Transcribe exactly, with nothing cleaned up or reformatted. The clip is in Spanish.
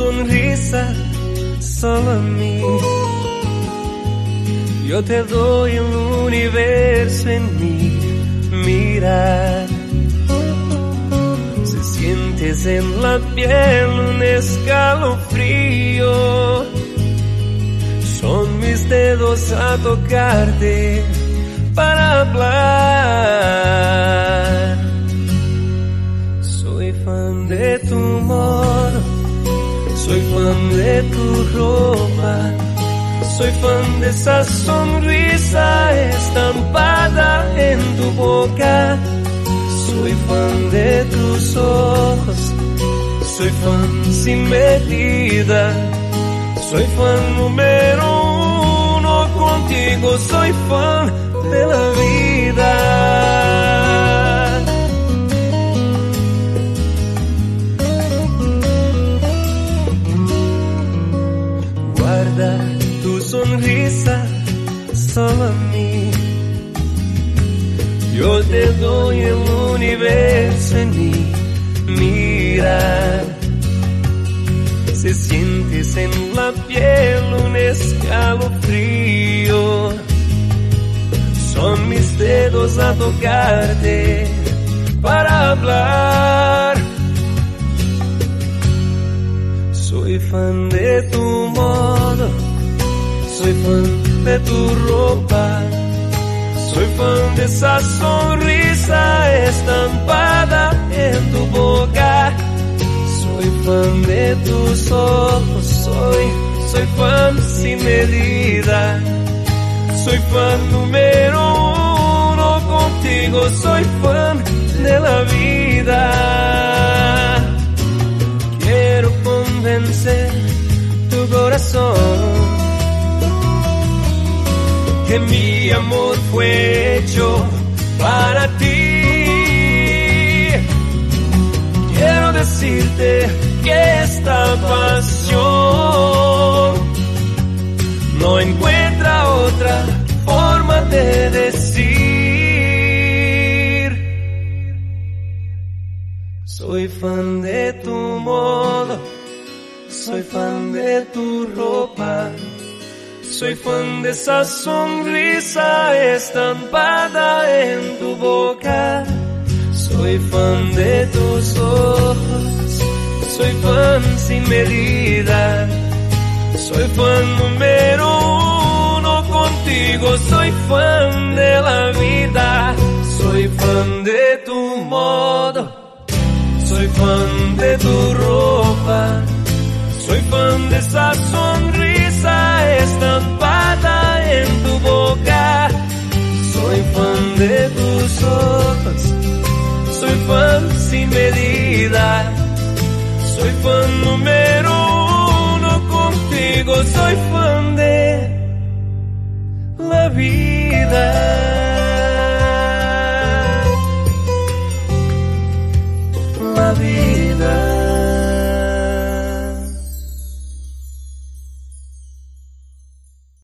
sonrisa solo a mí. Yo te doy el universo en mi mirar. Si sientes en la piel un escalofrío, son mis dedos a tocarte para hablar. Soy fan de tu modo, soy fan de tu ropa, soy fan de esa sonrisa estampada en tu boca. Soy fan de tus ojos, soy fan sin medida. Soy fan número uno contigo, soy fan de la vida. Guarda tu sonrisa solo a mí. Yo te doy el universo en mi mirar. Si sientes en la piel un escalofrío, son mis dedos a tocarte para hablar. Soy fan de tu modo, soy fan de tu ropa, soy fan de esa sonrisa estampada en tu boca. Soy fan de tus ojos, soy, soy fan sin medida. Soy fan número uno contigo, soy fan de la vida. Quiero convencer tu corazón que mi amor fue hecho para ti. Quiero decirte que esta pasión no encuentra otra forma de decir. Soy fan de tu modo, soy fan de tu ropa, soy fan de esa sonrisa estampada en tu boca. Soy fan de tus ojos, soy fan sin medida. Soy fan número uno contigo, soy fan de la vida. Soy fan de tu modo, soy fan de tu ropa, soy fan de esa sonrisa estampada en tu boca. Soy fan de tus ojos, soy fan sin medida. Soy fan número uno contigo, soy fan de la vida.